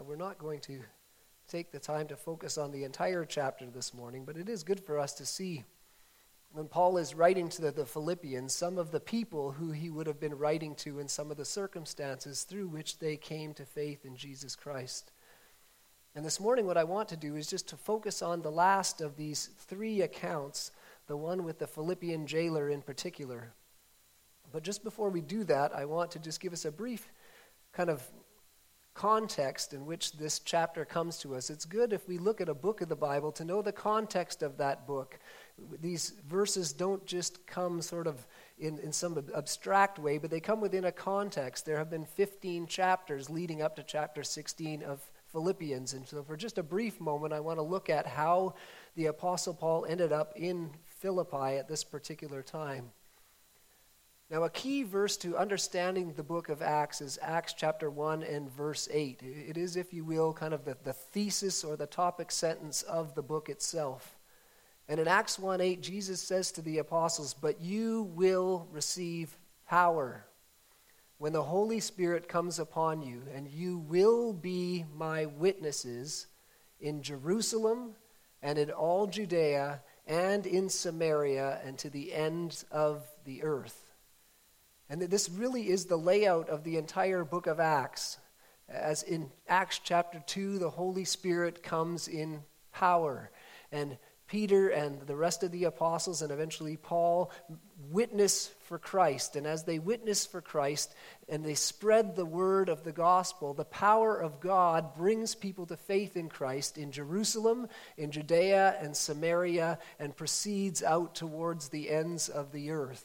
we're not going to take the time to focus on the entire chapter this morning, but it is good for us to see when Paul is writing to the Philippians, some of the people who he would have been writing to and some of the circumstances through which they came to faith in Jesus Christ. And this morning what I want to do is just to focus on the last of these three accounts, the one with the Philippian jailer in particular. But just before we do that, I want to just give us a brief kind of context in which this chapter comes to us. It's good if we look at a book of the Bible to know the context of that book. These verses don't just come sort of in some abstract way, but they come within a context. There have been 15 chapters leading up to chapter 16 of Philippians. And so for just a brief moment, I want to look at how the Apostle Paul ended up in Philippi at this particular time. Now, a key verse to understanding the book of Acts is Acts chapter 1 and verse 8. It is, if you will, kind of the thesis or the topic sentence of the book itself. And in Acts 1:8, Jesus says to the apostles, "But you will receive power when the Holy Spirit comes upon you, and you will be my witnesses in Jerusalem and in all Judea and in Samaria and to the ends of the earth." And this really is the layout of the entire book of Acts. As in Acts chapter 2, the Holy Spirit comes in power. And Peter and the rest of the apostles and eventually Paul witness for Christ. And as they witness for Christ and they spread the word of the gospel, the power of God brings people to faith in Christ in Jerusalem, in Judea and Samaria, and proceeds out towards the ends of the earth.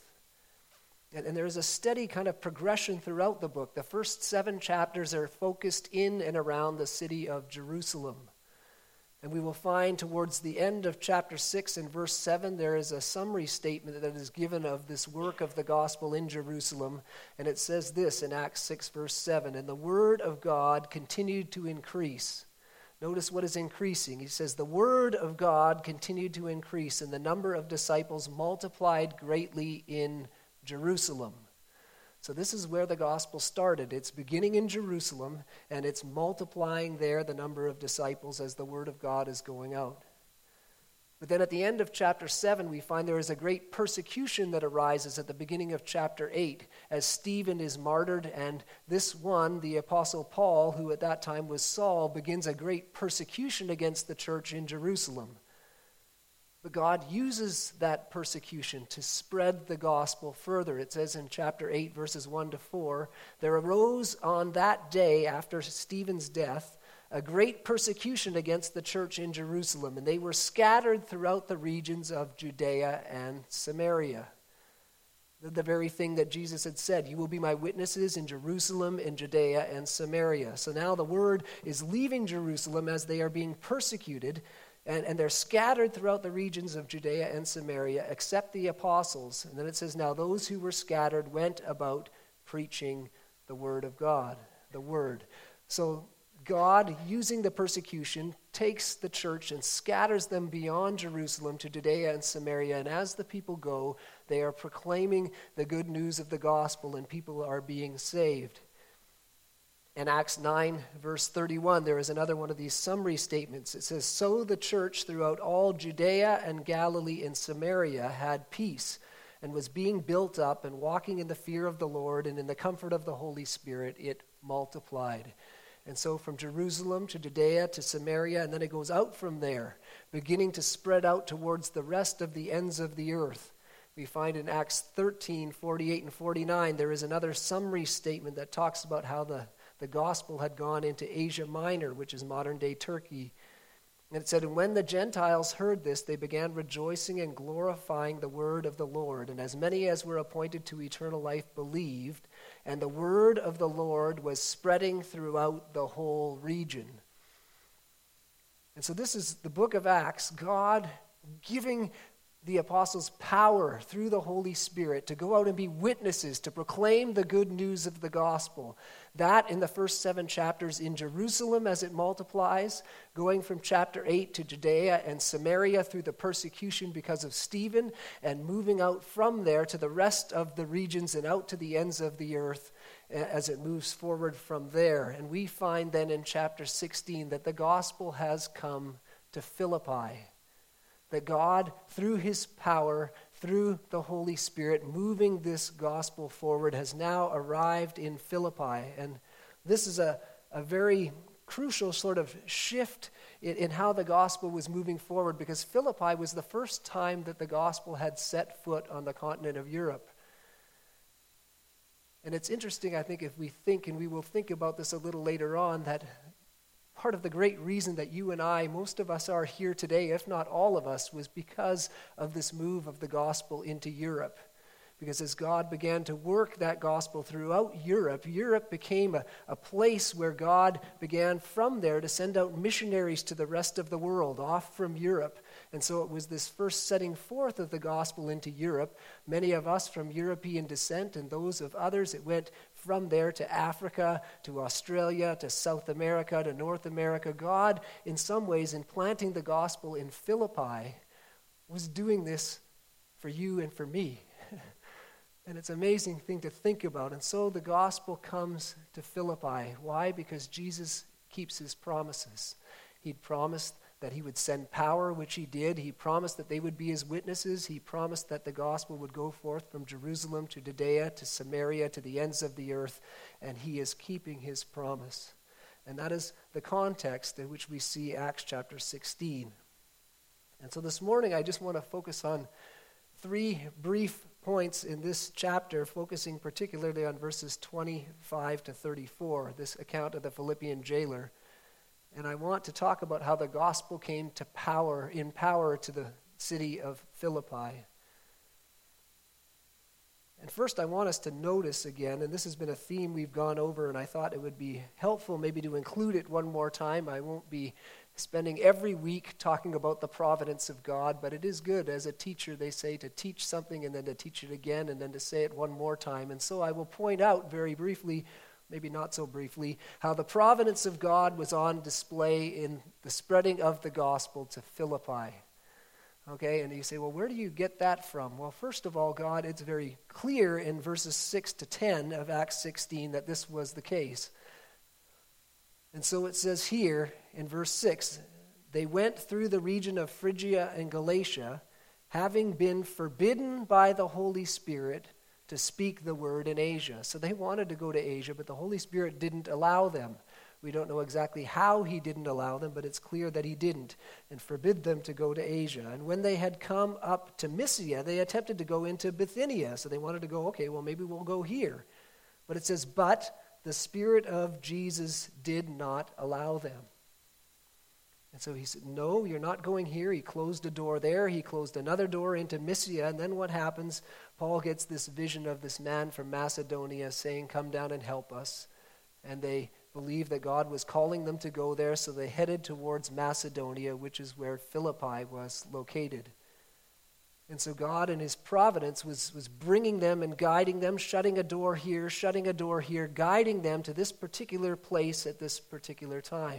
And there's a steady kind of progression throughout the book. The first 7 chapters are focused in and around the city of Jerusalem. And we will find towards the end of chapter 6 and verse 7, there is a summary statement that is given of this work of the gospel in Jerusalem. And it says this in Acts 6 verse 7, "And the word of God continued to increase." Notice what is increasing. He says, "The word of God continued to increase, and the number of disciples multiplied greatly in Jerusalem." So this is where the gospel started. It's beginning in Jerusalem, and it's multiplying there the number of disciples as the word of God is going out. But then at the end of chapter 7, we find there is a great persecution that arises at the beginning of chapter 8 as Stephen is martyred, and this one, the Apostle Paul, who at that time was Saul, begins a great persecution against the church in Jerusalem. But God uses that persecution to spread the gospel further. It says in chapter 8, verses 1 to 4, "There arose on that day after Stephen's death a great persecution against the church in Jerusalem, and they were scattered throughout the regions of Judea and Samaria." The very thing that Jesus had said, "You will be my witnesses in Jerusalem, in Judea, and Samaria." So now the word is leaving Jerusalem as they are being persecuted, and they're scattered throughout the regions of Judea and Samaria, except the apostles. And then it says, "Now those who were scattered went about preaching the word of God." The word. So God, using the persecution, takes the church and scatters them beyond Jerusalem to Judea and Samaria. And as the people go, they are proclaiming the good news of the gospel, and people are being saved. In Acts 9, verse 31, there is another one of these summary statements. It says, "So the church throughout all Judea and Galilee and Samaria had peace and was being built up and walking in the fear of the Lord and in the comfort of the Holy Spirit, it multiplied." And so from Jerusalem to Judea to Samaria, and then it goes out from there, beginning to spread out towards the rest of the ends of the earth. We find in Acts 13, 48 and 49, there is another summary statement that talks about how the gospel had gone into Asia Minor, which is modern-day Turkey. And it said, "And when the Gentiles heard this, they began rejoicing and glorifying the word of the Lord. And as many as were appointed to eternal life believed, and the word of the Lord was spreading throughout the whole region." And so this is the book of Acts, God giving the apostles power through the Holy Spirit to go out and be witnesses, to proclaim the good news of the gospel. That in the first 7 chapters in Jerusalem as it multiplies, going from chapter 8 to Judea and Samaria through the persecution because of Stephen, and moving out from there to the rest of the regions and out to the ends of the earth. as it moves forward from there. And we find then in chapter 16 that the gospel has come to Philippi. That God, through his power, through the Holy Spirit, moving this gospel forward, has now arrived in Philippi. And this is a very crucial sort of shift in how the gospel was moving forward, because Philippi was the first time that the gospel had set foot on the continent of Europe. And it's interesting, I think, if we think, and we will think about this a little later on, that part of the great reason that you and I, most of us, are here today, if not all of us, was because of this move of the gospel into Europe. Because as God began to work that gospel throughout Europe, Europe became a place where God began from there to send out missionaries to the rest of the world, off from Europe. And so it was this first setting forth of the gospel into Europe. Many of us from European descent, and those of others, it went from there to Africa, to Australia, to South America, to North America. God, in some ways, in planting the gospel in Philippi, was doing this for you and for me. And it's an amazing thing to think about. And so the gospel comes to Philippi. Why? Because Jesus keeps his promises. He'd promised that he would send power, which he did. He promised that they would be his witnesses. He promised that the gospel would go forth from Jerusalem to Judea to Samaria to the ends of the earth. And he is keeping his promise. And that is the context in which we see Acts chapter 16. And so this morning I just want to focus on 3 brief points in this chapter, focusing particularly on verses 25 to 34, this account of the Philippian jailer. And I want to talk about how the gospel came to power to the city of Philippi. And first I want us to notice again, and this has been a theme we've gone over, and I thought it would be helpful maybe to include it one more time. I won't be spending every week talking about the providence of God, but it is good as a teacher, they say, to teach something and then to teach it again and then to say it one more time. And so I will point out very briefly, maybe not so briefly, how the providence of God was on display in the spreading of the gospel to Philippi. Okay, and you say, well, where do you get that from? Well, first of all, God, it's very clear in verses 6 to 10 of Acts 16 that this was the case. And so it says here in verse 6, they went through the region of Phrygia and Galatia, having been forbidden by the Holy Spirit to speak the word in Asia. So they wanted to go to Asia, but the Holy Spirit didn't allow them. We don't know exactly how he didn't allow them, but it's clear that he didn't, and forbid them to go to Asia. And when they had come up to Mysia, they attempted to go into Bithynia. So they wanted to go, okay, well, maybe we'll go here. But it says, but the Spirit of Jesus did not allow them. And so he said, no, you're not going here. He closed a door there. He closed another door into Mysia. And then what happens? Paul gets this vision of this man from Macedonia saying, come down and help us. And they believed that God was calling them to go there, so they headed towards Macedonia, which is where Philippi was located. And so God in his providence was bringing them and guiding them, shutting a door here, guiding them to this particular place at this particular time.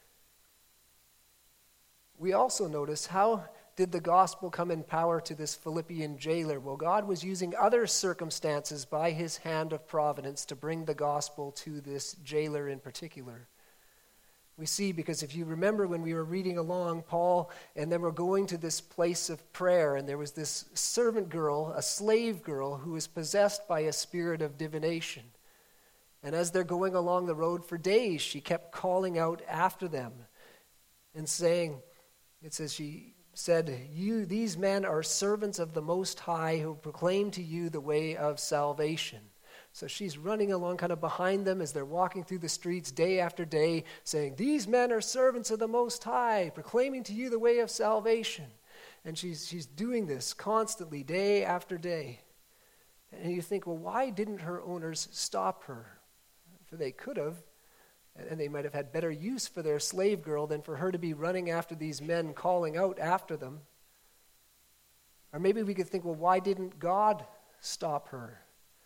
We also notice, how did the gospel come in power to this Philippian jailer? Well, God was using other circumstances by his hand of providence to bring the gospel to this jailer in particular. We see, because if you remember when we were reading along, Paul and them were going to this place of prayer, and there was this servant girl, a slave girl, who was possessed by a spirit of divination. And as they're going along the road for days, she kept calling out after them and saying, it says she said, these men are servants of the Most High who proclaim to you the way of salvation. So she's running along kind of behind them as they're walking through the streets day after day, saying, these men are servants of the Most High, proclaiming to you the way of salvation. And she's doing this constantly, day after day. And you think, well, why didn't her owners stop her? For they could have, and they might have had better use for their slave girl than for her to be running after these men, calling out after them. Or maybe we could think, well, why didn't God stop her?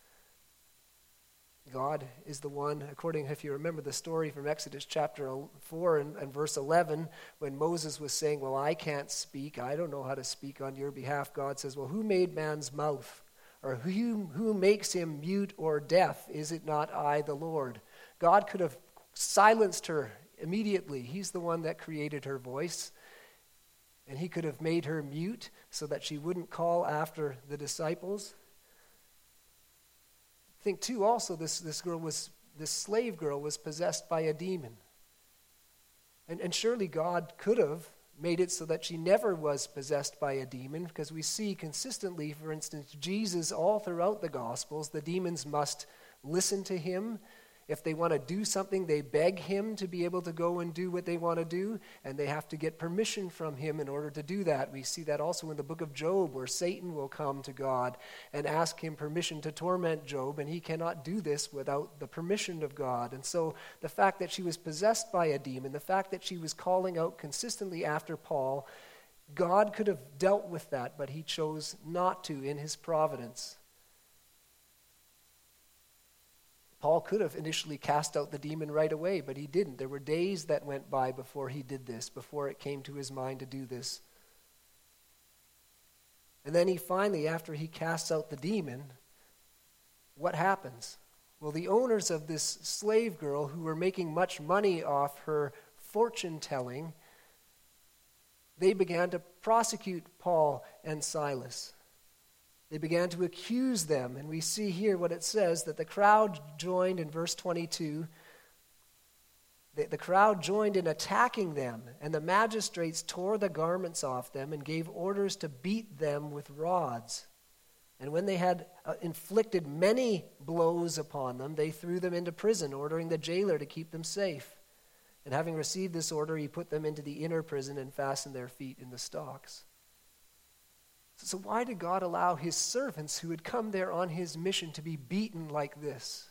God is the one, according, if you remember the story from Exodus chapter 4 and verse 11, when Moses was saying, well, I can't speak, I don't know how to speak on your behalf, God says, well, who made man's mouth? Or who makes him mute or deaf? Is it not I, the Lord? God could have silenced her immediately. He's the one that created her voice. And he could have made her mute so that she wouldn't call after the disciples. Think too also this slave girl was possessed by a demon. And surely God could have made it so that she never was possessed by a demon, because we see consistently, for instance, Jesus all throughout the Gospels, the demons must listen to him. If they want to do something, they beg him to be able to go and do what they want to do, and they have to get permission from him in order to do that. We see that also in the book of Job, where Satan will come to God and ask him permission to torment Job, and he cannot do this without the permission of God. And so the fact that she was possessed by a demon, the fact that she was calling out consistently after Paul, God could have dealt with that, but he chose not to in his providence. Paul could have initially cast out the demon right away, but he didn't. There were days that went by before he did this, before it came to his mind to do this. And then he finally, after he casts out the demon, what happens? Well, the owners of this slave girl, who were making much money off her fortune telling, they began to prosecute Paul and Silas. They began to accuse them, and we see here what it says, that the crowd joined in verse 22. The crowd joined in attacking them, and the magistrates tore the garments off them and gave orders to beat them with rods. And when they had inflicted many blows upon them, they threw them into prison, ordering the jailer to keep them safe. And having received this order, he put them into the inner prison and fastened their feet in the stocks. So why did God allow his servants who had come there on his mission to be beaten like this?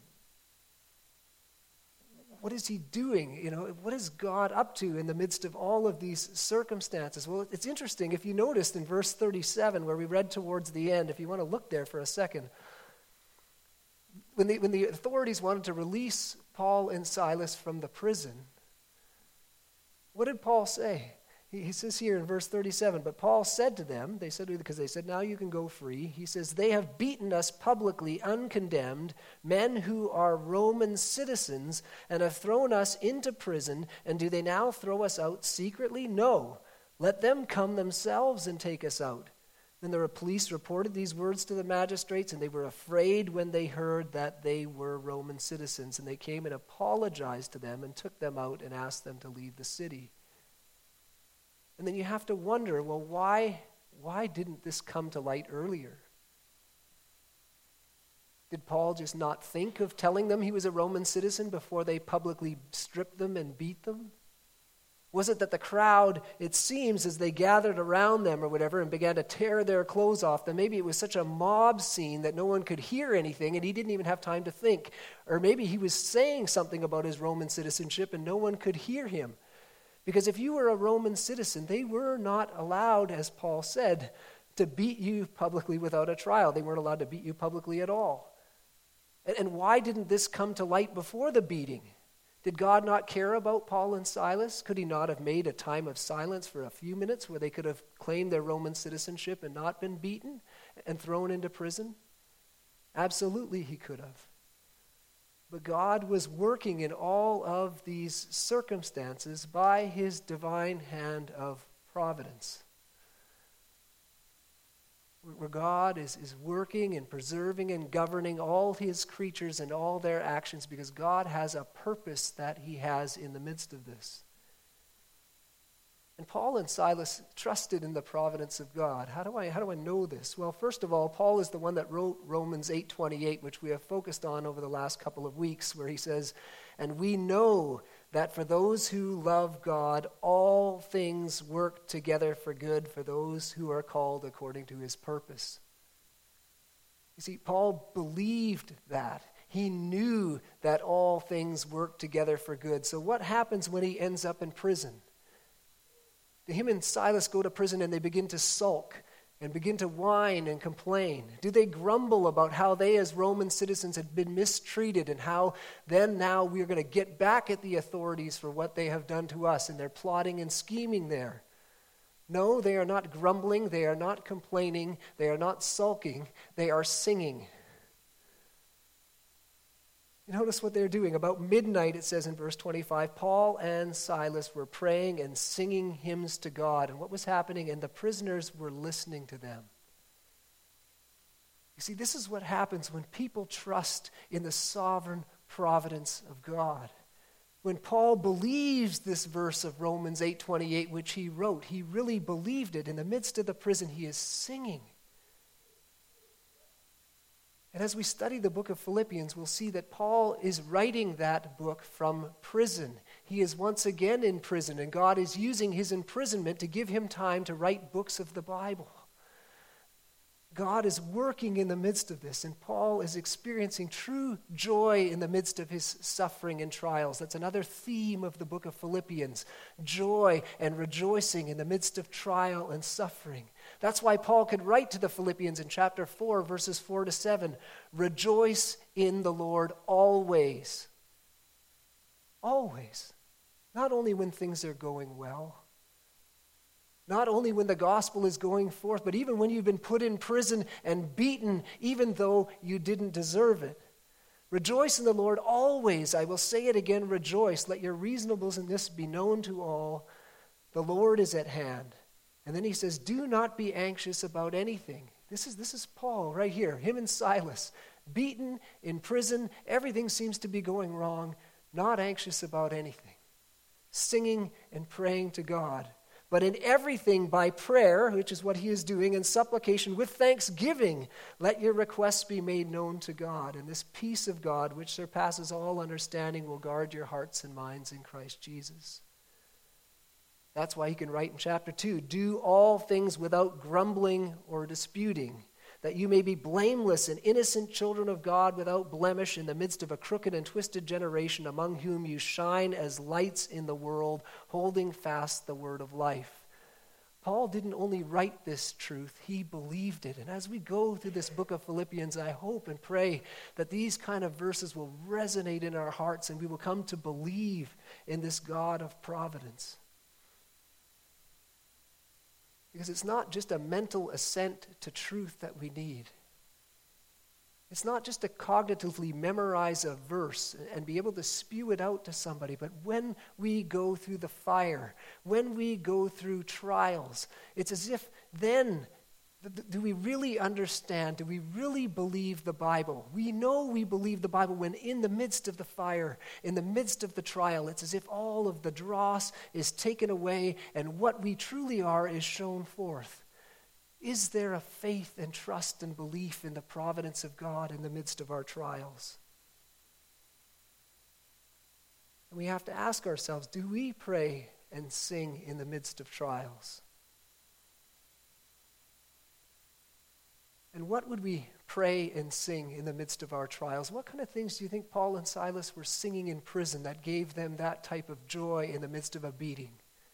What is he doing? What is God up to in the midst of all of these circumstances? Well, it's interesting. If you noticed in verse 37, where we read towards the end, if you want to look there for a second, when the authorities wanted to release Paul and Silas from the prison, what did Paul say? He says here in verse 37, but Paul said to them, because they said, now you can go free. He says, they have beaten us publicly, uncondemned, men who are Roman citizens, and have thrown us into prison, and do they now throw us out secretly? No, let them come themselves and take us out. Then the police reported these words to the magistrates, and they were afraid when they heard that they were Roman citizens, and they came and apologized to them and took them out and asked them to leave the city. And then you have to wonder, well, why didn't this come to light earlier? Did Paul just not think of telling them he was a Roman citizen before they publicly stripped them and beat them? Was it that the crowd, it seems, as they gathered around them or whatever and began to tear their clothes off them, maybe it was such a mob scene that no one could hear anything and he didn't even have time to think. Or maybe he was saying something about his Roman citizenship and no one could hear him. Because if you were a Roman citizen, they were not allowed, as Paul said, to beat you publicly without a trial. They weren't allowed to beat you publicly at all. And why didn't this come to light before the beating? Did God not care about Paul and Silas? Could he not have made a time of silence for a few minutes where they could have claimed their Roman citizenship and not been beaten and thrown into prison? Absolutely he could have. But God was working in all of these circumstances by his divine hand of providence. Where God is working and preserving and governing all his creatures and all their actions, because God has a purpose that he has in the midst of this. And Paul and Silas trusted in the providence of God. How do I know this? Well, first of all, Paul is the one that wrote Romans 8:28, which we have focused on over the last couple of weeks, where he says, and we know that for those who love God, all things work together for good for those who are called according to his purpose. You see, Paul believed that. He knew that all things work together for good. So what happens when he ends up in prison? Him and Silas go to prison and they begin to sulk and begin to whine and complain. Do they grumble about how they as Roman citizens had been mistreated and how then now we're going to get back at the authorities for what they have done to us, and they're plotting and scheming there? No, they are not grumbling, they are not complaining, they are not sulking, they are singing. You notice what they're doing. About midnight, it says in verse 25, Paul and Silas were praying and singing hymns to God. And what was happening? And the prisoners were listening to them. You see, this is what happens when people trust in the sovereign providence of God. When Paul believes this verse of Romans 8:28, which he wrote, he really believed it. In the midst of the prison, he is singing. And as we study the book of Philippians, we'll see that Paul is writing that book from prison. He is once again in prison, and God is using his imprisonment to give him time to write books of the Bible. God is working in the midst of this, and Paul is experiencing true joy in the midst of his suffering and trials. That's another theme of the book of Philippians, joy and rejoicing in the midst of trial and suffering. That's why Paul could write to the Philippians in chapter 4, verses 4 to 7, rejoice in the Lord always. Always. Not only when things are going well, not only when the gospel is going forth, but even when you've been put in prison and beaten, even though you didn't deserve it. Rejoice in the Lord always. I will say it again, rejoice. Let your reasonableness be known to all. The Lord is at hand. And then he says, do not be anxious about anything. This is Paul right here, him and Silas, beaten, in prison, everything seems to be going wrong, not anxious about anything, singing and praying to God. But in everything by prayer, which is what he is doing, and supplication with thanksgiving, let your requests be made known to God. And this peace of God, which surpasses all understanding, will guard your hearts and minds in Christ Jesus. That's why he can write in chapter 2, do all things without grumbling or disputing, that you may be blameless and innocent children of God without blemish in the midst of a crooked and twisted generation, among whom you shine as lights in the world, holding fast the word of life. Paul didn't only write this truth, he believed it. And as we go through this book of Philippians, I hope and pray that these kind of verses will resonate in our hearts and we will come to believe in this God of providence. Because it's not just a mental assent to truth that we need. It's not just to cognitively memorize a verse and be able to spew it out to somebody, but when we go through the fire, when we go through trials, it's as if then, do we really understand? Do we really believe the Bible? We know we believe the Bible when in the midst of the fire, in the midst of the trial, it's as if all of the dross is taken away and what we truly are is shown forth. Is there a faith and trust and belief in the providence of God in the midst of our trials? And we have to ask ourselves, do we pray and sing in the midst of trials? And what would we pray and sing in the midst of our trials? What kind of things do you think Paul and Silas were singing in prison that gave them that type of joy in the midst of a beating?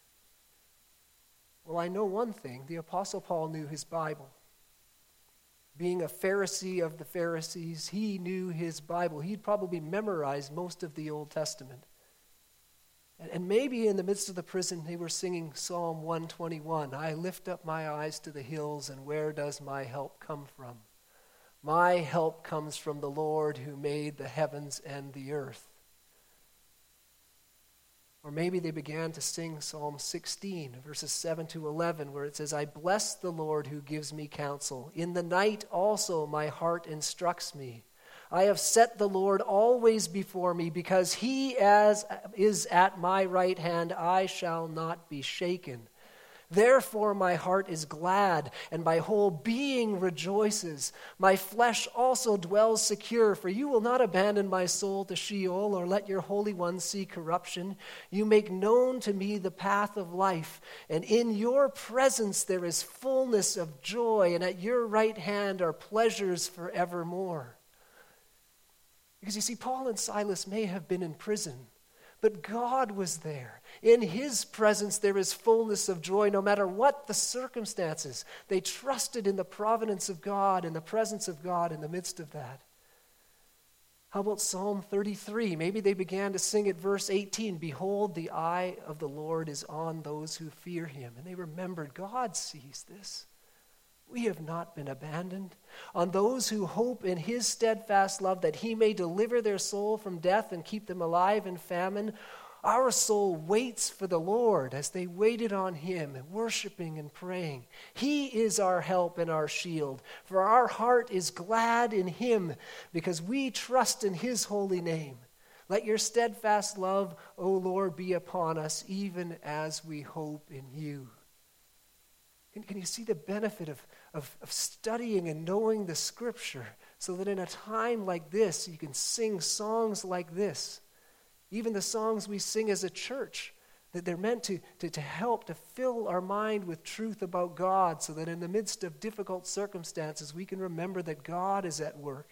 Well, I know one thing. The Apostle Paul knew his Bible. Being a Pharisee of the Pharisees, he knew his Bible. He'd probably memorized most of the Old Testament. And maybe in the midst of the prison, they were singing Psalm 121. I lift up my eyes to the hills, and where does my help come from? My help comes from the Lord who made the heavens and the earth. Or maybe they began to sing Psalm 16, verses 7 to 11, where it says, I bless the Lord who gives me counsel. In the night also my heart instructs me. I have set the Lord always before me, because he is at my right hand, I shall not be shaken. Therefore my heart is glad, and my whole being rejoices. My flesh also dwells secure, for you will not abandon my soul to Sheol, or let your Holy One see corruption. You make known to me the path of life, and in your presence there is fullness of joy, and at your right hand are pleasures forevermore. Because you see, Paul and Silas may have been in prison, but God was there. In his presence there is fullness of joy no matter what the circumstances. They trusted in the providence of God and the presence of God in the midst of that. How about Psalm 33? Maybe they began to sing at verse 18, "Behold, the eye of the Lord is on those who fear him." And they remembered, God sees this. We have not been abandoned. On those who hope in his steadfast love, that he may deliver their soul from death and keep them alive in famine. Our soul waits for the Lord as they waited on him, worshiping and praying. He is our help and our shield, for our heart is glad in him because we trust in his holy name. Let your steadfast love, O Lord, be upon us, even as we hope in you. Can you see the benefit of studying and knowing the Scripture so that in a time like this, you can sing songs like this? Even the songs we sing as a church, that they're meant to help to fill our mind with truth about God so that in the midst of difficult circumstances, we can remember that God is at work.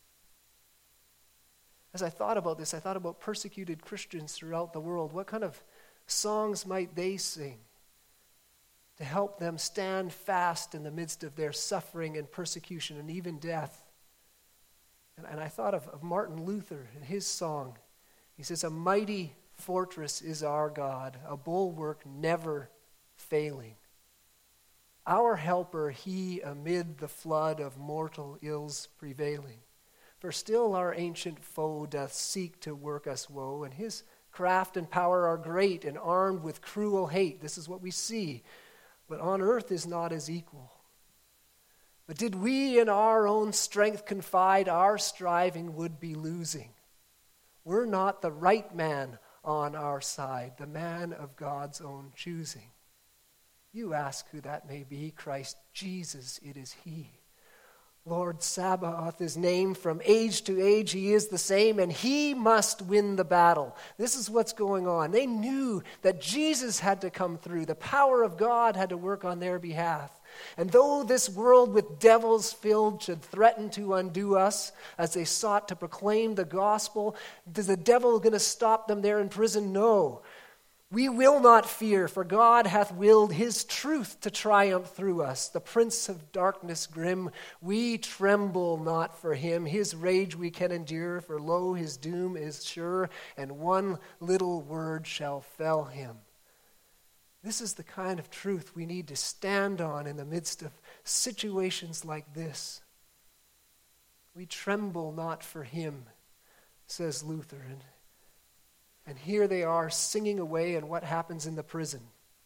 As I thought about this, I thought about persecuted Christians throughout the world. What kind of songs might they sing to help them stand fast in the midst of their suffering and persecution and even death? And I thought of Martin Luther and his song. He says, "A mighty fortress is our God, a bulwark never failing. Our helper he amid the flood of mortal ills prevailing. For still our ancient foe doth seek to work us woe, and his craft and power are great and armed with cruel hate." This is what we see. "But on earth is not his equal. But did we in our own strength confide, our striving would be losing. We're not the right man on our side, the man of God's own choosing. You ask who that may be. Christ Jesus, it is he. Lord Sabaoth is named. From age to age he is the same, and he must win the battle." This is what's going on. They knew that Jesus had to come through. The power of God had to work on their behalf. And though this world with devils filled should threaten to undo us as they sought to proclaim the gospel, is the devil going to stop them there in prison? No. We will not fear, for God hath willed his truth to triumph through us. The prince of darkness grim, we tremble not for him. His rage we can endure, for lo, his doom is sure, and one little word shall fell him. This is the kind of truth we need to stand on in the midst of situations like this. We tremble not for him, says Luther. And here they are singing away, and what happens in the prison?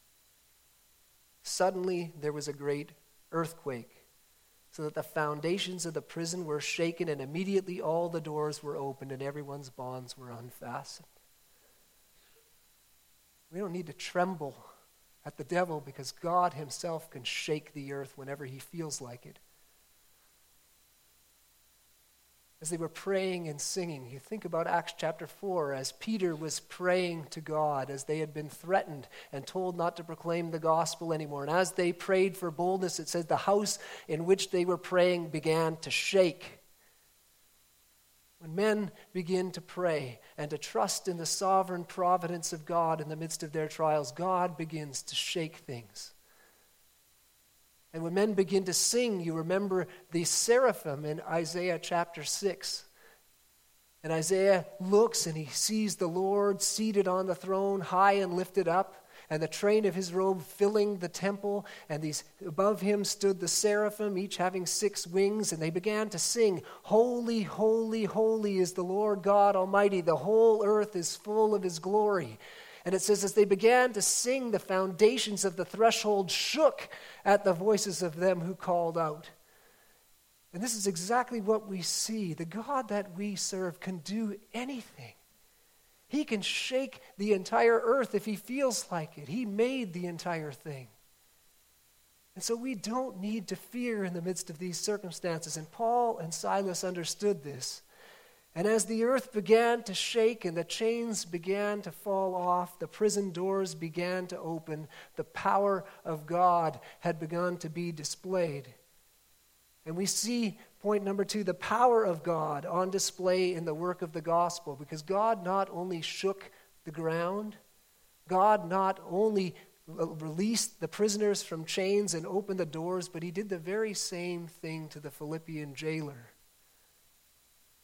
Suddenly there was a great earthquake, so that the foundations of the prison were shaken, and immediately all the doors were opened and everyone's bonds were unfastened. We don't need to tremble at the devil because God himself can shake the earth whenever he feels like it. As they were praying and singing, you think about Acts chapter 4, as Peter was praying to God, as they had been threatened and told not to proclaim the gospel anymore. And as they prayed for boldness, it says the house in which they were praying began to shake. When men begin to pray and to trust in the sovereign providence of God in the midst of their trials, God begins to shake things. And when men begin to sing, you remember the seraphim in Isaiah chapter 6. And Isaiah looks and he sees the Lord seated on the throne, high and lifted up, and the train of his robe filling the temple. And above him stood the seraphim, each having 6 wings, and they began to sing, "Holy, holy, holy is the Lord God Almighty. The whole earth is full of his glory." And it says, as they began to sing, the foundations of the threshold shook at the voices of them who called out. And this is exactly what we see. The God that we serve can do anything. He can shake the entire earth if he feels like it. He made the entire thing. And so we don't need to fear in the midst of these circumstances. And Paul and Silas understood this. And as the earth began to shake and the chains began to fall off, the prison doors began to open, the power of God had begun to be displayed. And we see, point number 2, the power of God on display in the work of the gospel, because God not only shook the ground, God not only released the prisoners from chains and opened the doors, but he did the very same thing to the Philippian jailer.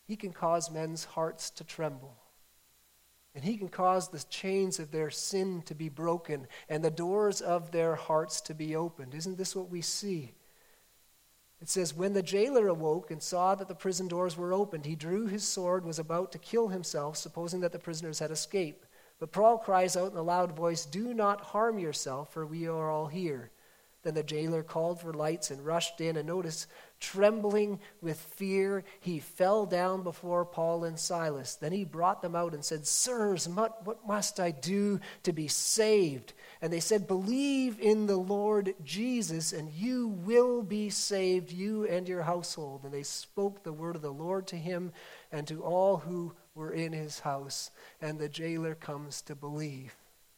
He can cause men's hearts to tremble. And he can cause the chains of their sin to be broken and the doors of their hearts to be opened. Isn't this what we see? It says, when the jailer awoke and saw that the prison doors were opened, he drew his sword, was about to kill himself, supposing that the prisoners had escaped. But Paul cries out in a loud voice, "Do not harm yourself, for we are all here." Then the jailer called for lights and rushed in, and notice, trembling with fear, he fell down before Paul and Silas. Then he brought them out and said, "Sirs, what must I do to be saved?" And they said, "Believe in the Lord Jesus, and you will be saved, you and your household." And they spoke the word of the Lord to him and to all who were in his house. And the jailer comes to believe.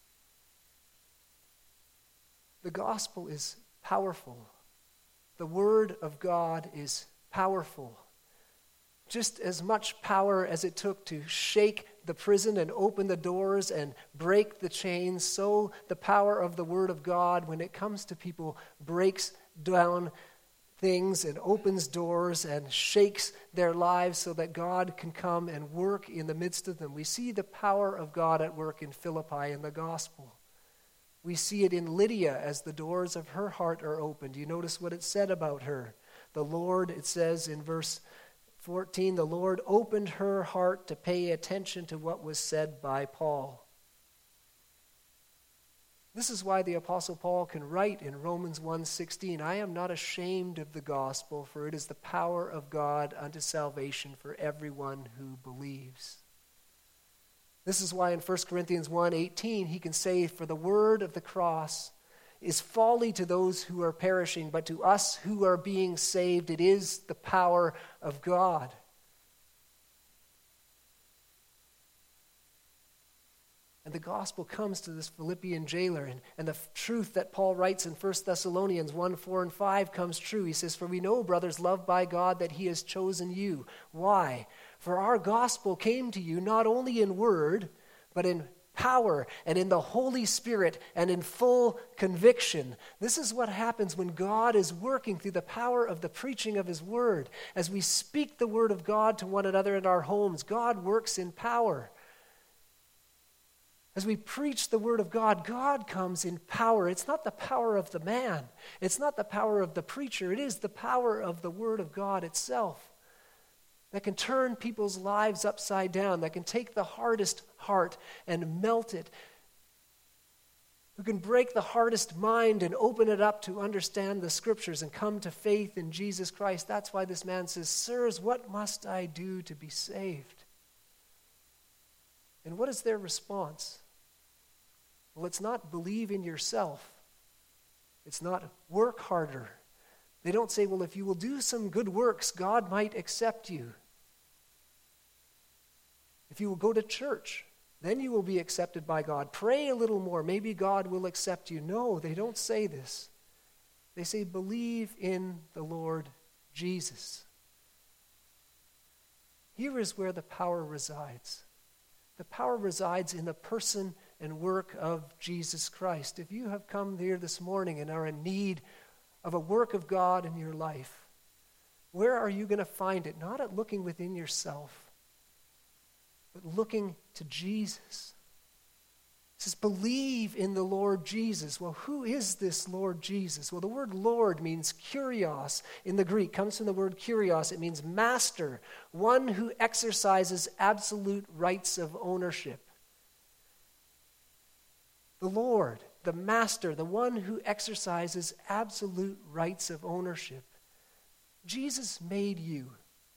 The gospel is powerful. The word of God is powerful. Just as much power as it took to shake the prison and open the doors and break the chains, so the power of the word of God, when it comes to people, breaks down things and opens doors and shakes their lives so that God can come and work in the midst of them. We see the power of God at work in Philippi in the gospel. We see it in Lydia as the doors of her heart are opened. You notice what it said about her. The Lord, it says in verse 14, the Lord opened her heart to pay attention to what was said by Paul. This is why the Apostle Paul can write in Romans 1:16, "I am not ashamed of the gospel, for it is the power of God unto salvation for everyone who believes." This is why in 1 Corinthians 1:18 he can say, "For the word of the cross is folly to those who are perishing, but to us who are being saved, it is the power of God." And the gospel comes to this Philippian jailer, and the truth that Paul writes in 1 Thessalonians 1:4-5 comes true. He says, "For we know, brothers, loved by God, that he has chosen you." Why? "For our gospel came to you not only in word, but in power and in the Holy Spirit and in full conviction." This is what happens when God is working through the power of the preaching of his word. As we speak the word of God to one another in our homes, God works in power. As we preach the word of God, God comes in power. It's not the power of the man. It's not the power of the preacher. It is the power of the word of God itself that can turn people's lives upside down, that can take the hardest heart and melt it, who can break the hardest mind and open it up to understand the scriptures and come to faith in Jesus Christ. That's why this man says, "Sirs, what must I do to be saved?" And what is their response? Well, it's not believe in yourself. It's not work harder. They don't say, well, if you will do some good works, God might accept you. If you will go to church, then you will be accepted by God. Pray a little more, maybe God will accept you. No, they don't say this. They say, believe in the Lord Jesus. Here is where the power resides. The power resides in the person and work of Jesus Christ. If you have come here this morning and are in need of a work of God in your life, where are you going to find it? Not at looking within yourself, but looking to Jesus. It says, believe in the Lord Jesus. Well, who is this Lord Jesus? Well, the word Lord means kurios in the Greek. It comes from the word kurios. It means master, one who exercises absolute rights of ownership. The Lord, the master, the one who exercises absolute rights of ownership. Jesus made you.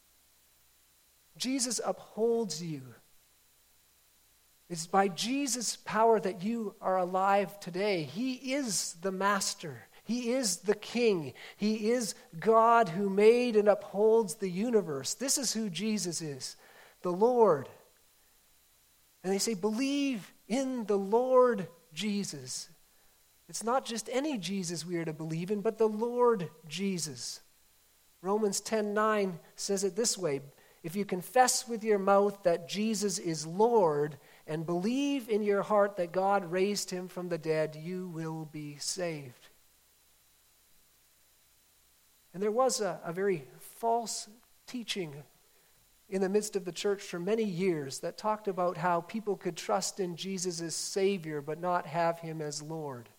Jesus upholds you. It's by Jesus' power that you are alive today. He is the master. He is the king. He is God who made and upholds the universe. This is who Jesus is, the Lord. And they say, believe in the Lord Jesus. It's not just any Jesus we are to believe in, but the Lord Jesus. Romans 10:9 says it this way, if you confess with your mouth that Jesus is Lord and believe in your heart that God raised him from the dead, you will be saved. And there was a very false teaching in the midst of the church for many years that talked about how people could trust in Jesus as Savior but not have him as Lord.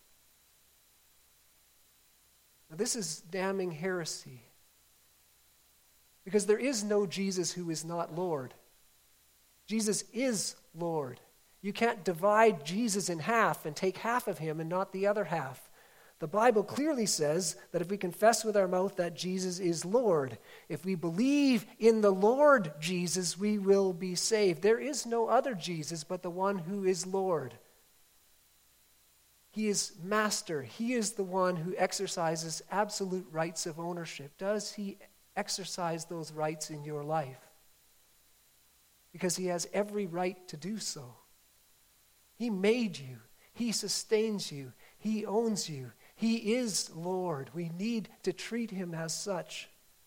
Now, this is damning heresy, because there is no Jesus who is not Lord. Jesus is Lord. You can't divide Jesus in half and take half of him and not the other half. The Bible clearly says that if we confess with our mouth that Jesus is Lord, if we believe in the Lord Jesus, we will be saved. There is no other Jesus but the one who is Lord. He is master. He is the one who exercises absolute rights of ownership. Does he exercise those rights in your life? Because he has every right to do so. He made you. He sustains you. He owns you. He is Lord. We need to treat him as such.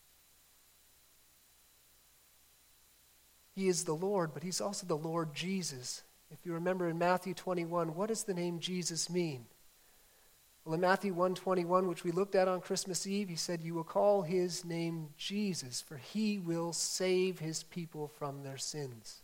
He is the Lord, but he's also the Lord Jesus. If you remember in Matthew 21, what does the name Jesus mean? Well, in Matthew 1:21, which we looked at on Christmas Eve, he said, "You will call his name Jesus, for he will save his people from their sins."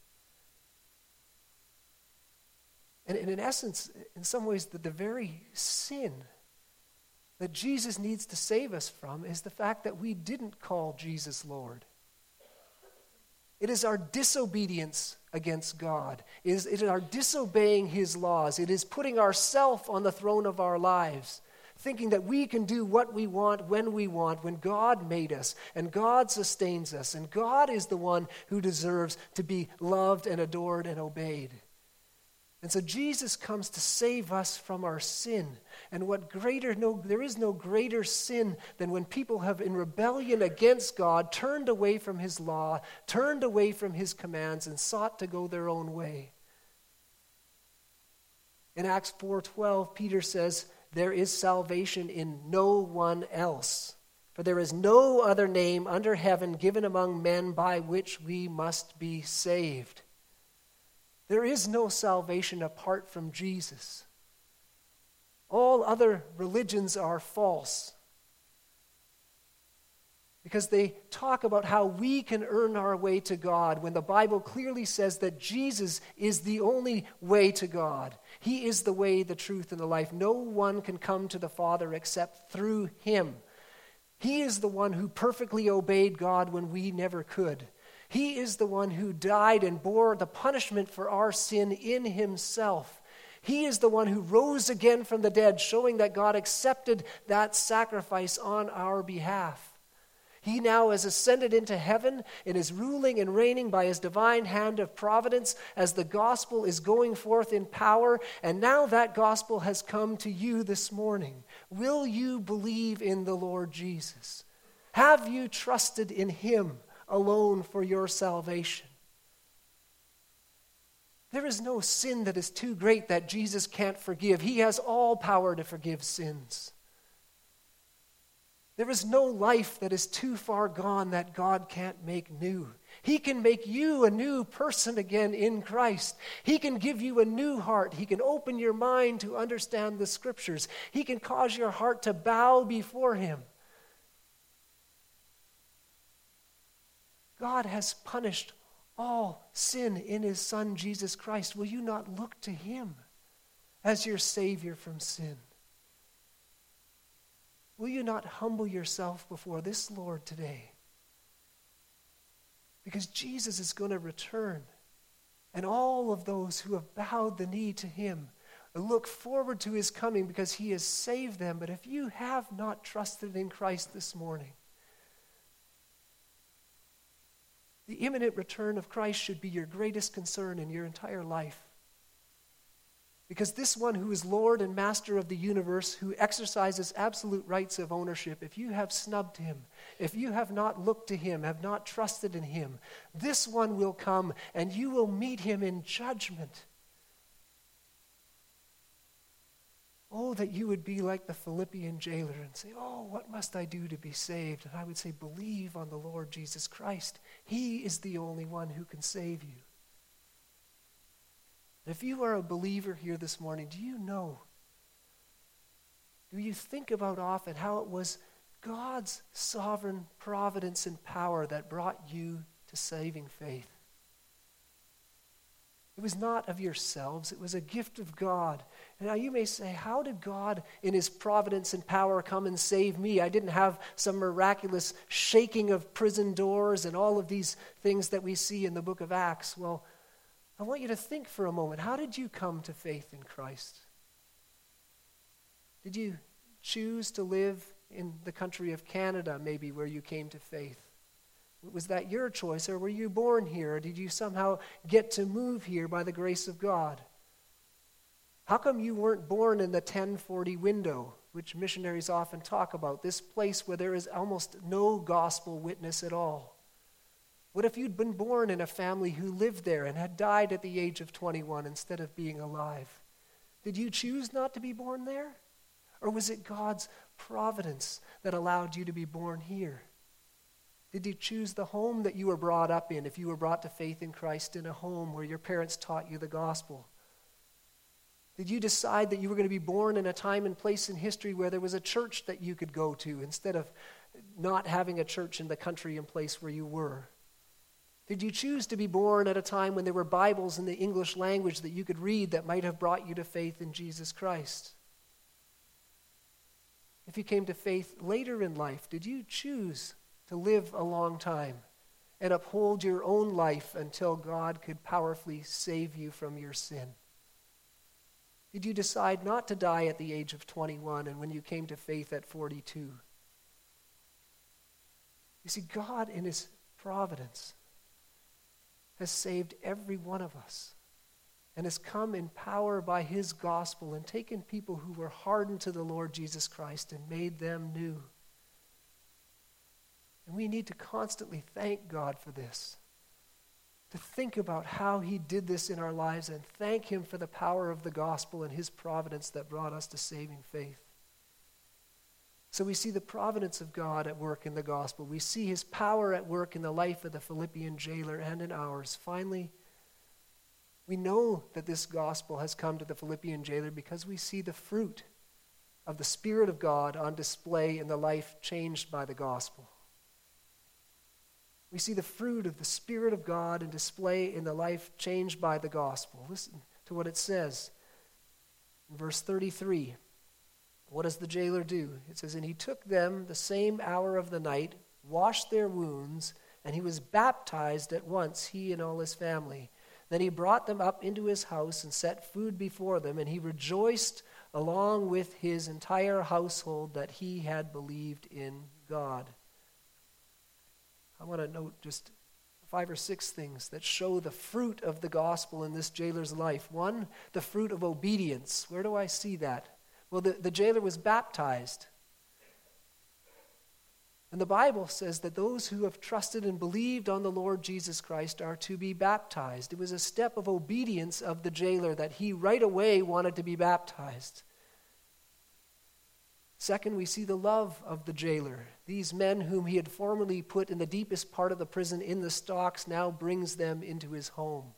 And in essence, in some ways, the very sin that Jesus needs to save us from is the fact that we didn't call Jesus Lord. It is our disobedience against God. It is our disobeying his laws. It is putting ourselves on the throne of our lives, thinking that we can do what we want, when God made us, and God sustains us, and God is the one who deserves to be loved and adored and obeyed. And so Jesus comes to save us from our sin. And there is no greater sin than when people have, in rebellion against God, turned away from his law, turned away from his commands, and sought to go their own way. In Acts 4:12, Peter says, "There is salvation in no one else, for there is no other name under heaven given among men by which we must be saved." There is no salvation apart from Jesus. All other religions are false, because they talk about how we can earn our way to God, when the Bible clearly says that Jesus is the only way to God. He is the way, the truth, and the life. No one can come to the Father except through him. He is the one who perfectly obeyed God when we never could. He is the one who died and bore the punishment for our sin in himself. He is the one who rose again from the dead, showing that God accepted that sacrifice on our behalf. He now has ascended into heaven and is ruling and reigning by his divine hand of providence as the gospel is going forth in power. And now that gospel has come to you this morning. Will you believe in the Lord Jesus? Have you trusted in him alone for your salvation? There is no sin that is too great that Jesus can't forgive. He has all power to forgive sins. There is no life that is too far gone that God can't make new. He can make you a new person again in Christ. He can give you a new heart. He can open your mind to understand the Scriptures. He can cause your heart to bow before him. God has punished all sin in his Son, Jesus Christ. Will you not look to him as your Savior from sin? Will you not humble yourself before this Lord today? Because Jesus is going to return, and all of those who have bowed the knee to him look forward to his coming, because he has saved them. But if you have not trusted in Christ this morning, the imminent return of Christ should be your greatest concern in your entire life. Because this one who is Lord and Master of the universe, who exercises absolute rights of ownership, if you have snubbed him, if you have not looked to him, have not trusted in him, this one will come and you will meet him in judgment. Oh, that you would be like the Philippian jailer and say, "Oh, what must I do to be saved?" And I would say, believe on the Lord Jesus Christ. He is the only one who can save you. And if you are a believer here this morning, do you think about often how it was God's sovereign providence and power that brought you to saving faith. It was not of yourselves. It was a gift of God. And now you may say, how did God in his providence and power come and save me? I didn't have some miraculous shaking of prison doors and all of these things that we see in the book of Acts. Well, I want you to think for a moment. How did you come to faith in Christ? Did you choose to live in the country of Canada, maybe, where you came to faith? Was that your choice, or were you born here? Or did you somehow get to move here by the grace of God? How come you weren't born in the 1040 window, which missionaries often talk about, this place where there is almost no gospel witness at all? What if you'd been born in a family who lived there and had died at the age of 21 instead of being alive? Did you choose not to be born there? Or was it God's providence that allowed you to be born here? Did you choose the home that you were brought up in, if you were brought to faith in Christ in a home where your parents taught you the gospel? Did you decide that you were going to be born in a time and place in history where there was a church that you could go to instead of not having a church in the country and place where you were? Did you choose to be born at a time when there were Bibles in the English language that you could read that might have brought you to faith in Jesus Christ? If you came to faith later in life, did you choose to live a long time and uphold your own life until God could powerfully save you from your sin? Did you decide not to die at the age of 21 and when you came to faith at 42? You see, God in his providence has saved every one of us and has come in power by his gospel and taken people who were hardened to the Lord Jesus Christ and made them new. And we need to constantly thank God for this, to think about how he did this in our lives and thank him for the power of the gospel and his providence that brought us to saving faith. So we see the providence of God at work in the gospel. We see his power at work in the life of the Philippian jailer and in ours. Finally, we know that this gospel has come to the Philippian jailer because we see the fruit of the Spirit of God on display in the life changed by the gospel. We see the fruit of the Spirit of God in display in the life changed by the gospel. Listen to what it says in verse 33. What does the jailer do? It says, "And he took them the same hour of the night, washed their wounds, and he was baptized at once, he and all his family. Then he brought them up into his house and set food before them, and he rejoiced along with his entire household that he had believed in God." I want to note just 5 or 6 things that show the fruit of the gospel in this jailer's life. One, the fruit of obedience. Where do I see that? Well, the jailer was baptized. And the Bible says that those who have trusted and believed on the Lord Jesus Christ are to be baptized. It was a step of obedience of the jailer that he right away wanted to be baptized. Second, we see the love of the jailer. These men whom he had formerly put in the deepest part of the prison in the stocks now brings them into his home.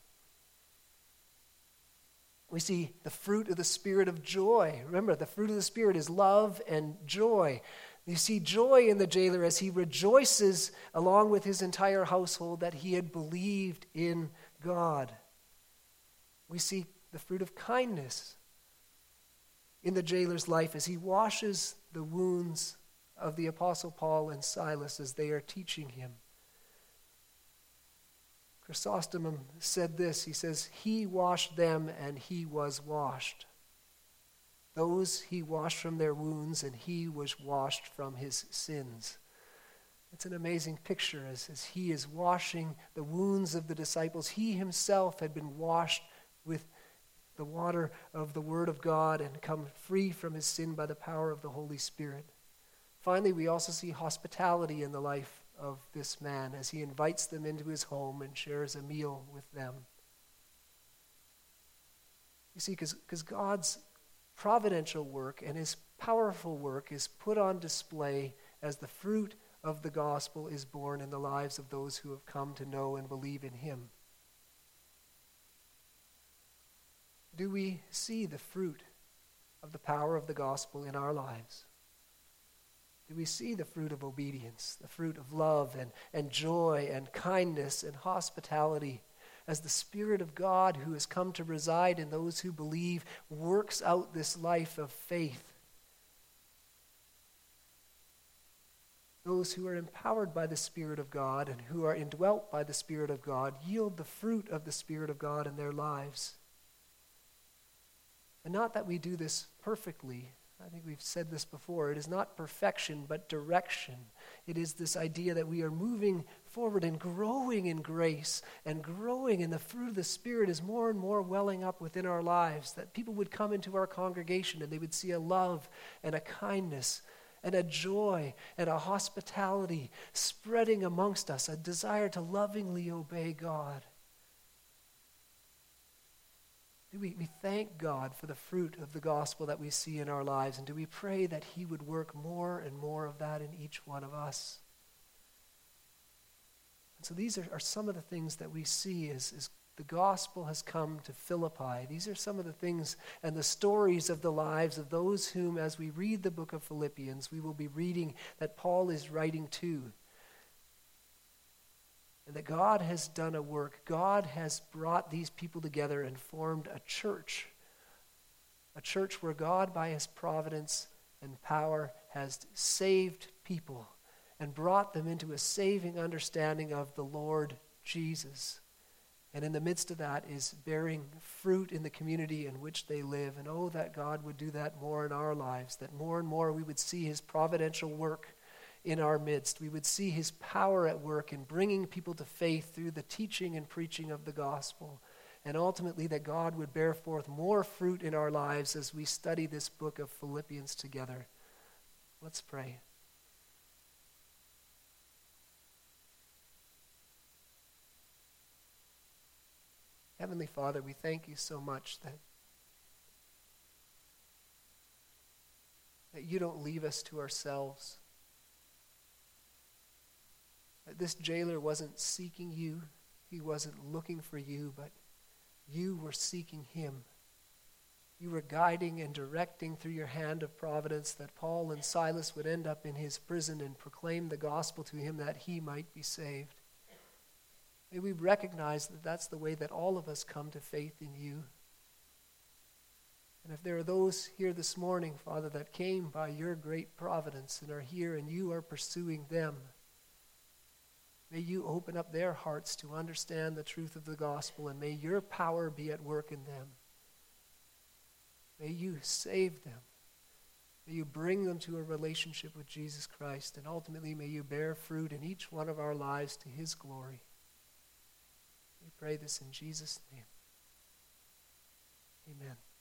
We see the fruit of the Spirit of joy. Remember, the fruit of the Spirit is love and joy. You see joy in the jailer as he rejoices along with his entire household that he had believed in God. We see the fruit of kindness in the jailer's life as he washes the wounds of the Apostle Paul and Silas as they are teaching him. Chrysostom said this, he says, "He washed them and he was washed. Those he washed from their wounds and he was washed from his sins." It's an amazing picture as he is washing the wounds of the disciples. He himself had been washed with the water of the Word of God and come free from his sin by the power of the Holy Spirit. Finally, we also see hospitality in the life of this man as he invites them into his home and shares a meal with them. You see, because God's providential work and his powerful work is put on display as the fruit of the gospel is born in the lives of those who have come to know and believe in him. Do we see the fruit of the power of the gospel in our lives? Do we see the fruit of obedience, the fruit of love and joy and kindness and hospitality as the Spirit of God who has come to reside in those who believe works out this life of faith? Those who are empowered by the Spirit of God and who are indwelt by the Spirit of God yield the fruit of the Spirit of God in their lives. And not that we do this perfectly. I think we've said this before. It is not perfection, but direction. It is this idea that we are moving forward and growing in grace and growing in the fruit of the Spirit is more and more welling up within our lives, that people would come into our congregation and they would see a love and a kindness and a joy and a hospitality spreading amongst us, a desire to lovingly obey God. Do we thank God for the fruit of the gospel that we see in our lives, and do we pray that he would work more and more of that in each one of us? And so these are some of the things that we see as the gospel has come to Philippi. These are some of the things and the stories of the lives of those whom, as we read the book of Philippians, we will be reading that Paul is writing to. And that God has done a work. God has brought these people together and formed a church where God, by his providence and power, has saved people and brought them into a saving understanding of the Lord Jesus. And in the midst of that is bearing fruit in the community in which they live. And oh, that God would do that more in our lives, that more and more we would see his providential work in our midst. We would see his power at work in bringing people to faith through the teaching and preaching of the gospel. And ultimately that God would bear forth more fruit in our lives as we study this book of Philippians together. Let's pray. Heavenly Father, we thank you so much that you don't leave us to ourselves. That this jailer wasn't seeking you, he wasn't looking for you, but you were seeking him. You were guiding and directing through your hand of providence that Paul and Silas would end up in his prison and proclaim the gospel to him that he might be saved. May we recognize that that's the way that all of us come to faith in you. And if there are those here this morning, Father, that came by your great providence and are here and you are pursuing them, may you open up their hearts to understand the truth of the gospel, and may your power be at work in them. May you save them. May you bring them to a relationship with Jesus Christ, and ultimately may you bear fruit in each one of our lives to his glory. We pray this in Jesus' name. Amen.